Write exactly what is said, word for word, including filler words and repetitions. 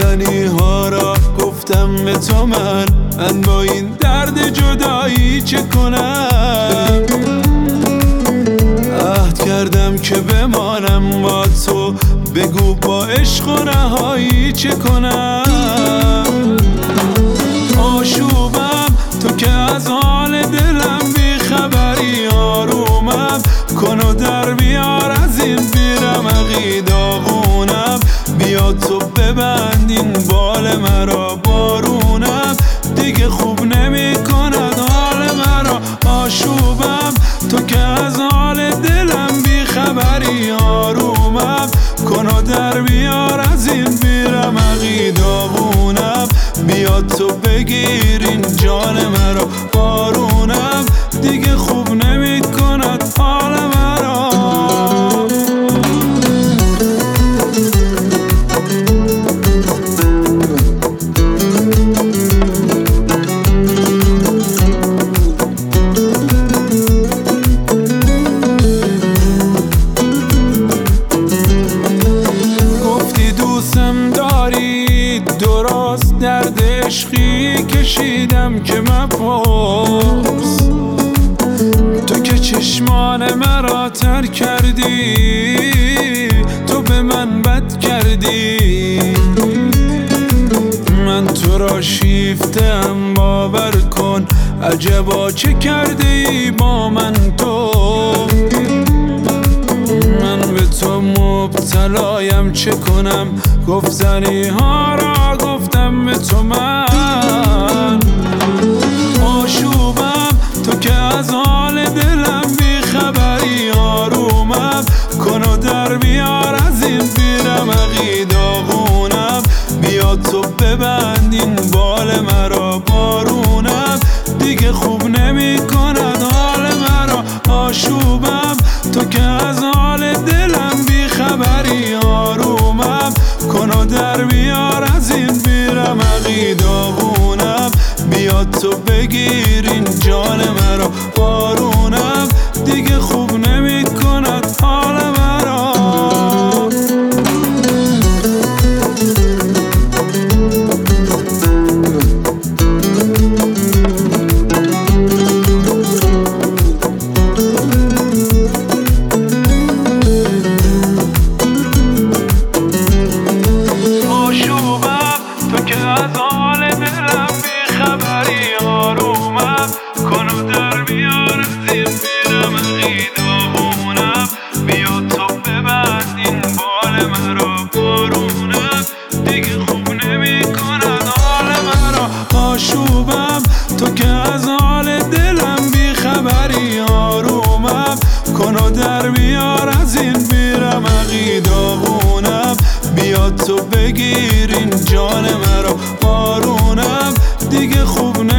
گفتنی ها را گفتم به تو من من با این درد جدایی چه کنم. عهد کردم که بمانم با تو، بگو با عشق و رهایی چه کنم. آشوبم تو که از حال دلم بیخبری، آرومم کن و در بیار از این بیرمقی داغونم. بیا تو ببند این بال مرا، بارونم دیگه خوب نمی کند حال مرا. آشوبم تو که از حال دلم بیخبری، آرومم کن و در بیار از این بیرمقی داغونم. بیا تو بگیر این جان مرا، بارونم دیگه خوب نمی کند حال مرا. گفتی دوستم داری، درست درد عشقی کشیدم که مپرس. تو که چشمان مرا تر کردی، تو به من بد کردی. من تو را شیفتم باور کن، عجبا چه کرده ای با من تو. من به تو مبتلایم چه کنم، گفتنی ها را گفتم به تو من. آشوبم تو که از حال دلم بیخبری، آرومم کن و در بیار از این بیرمقی داغونم. بیا تو ببند این بال مرا، بارونم دیگه خوب نمی کند حال مرا. آشوبم تو که از حال دلم بیخبری، آرومم کن و در بیار از این بیرمقی داغونم. بیا تو بگیر این جان مرا، بارونم دیگه خوب نمی کند حال مرا. آشوبم تو که از حال دلم بیخبری، آرومم کن و در بیار از این بیرمقی داغونم. بیا تو بگیر این جان مرا، بارونم دیگه خوب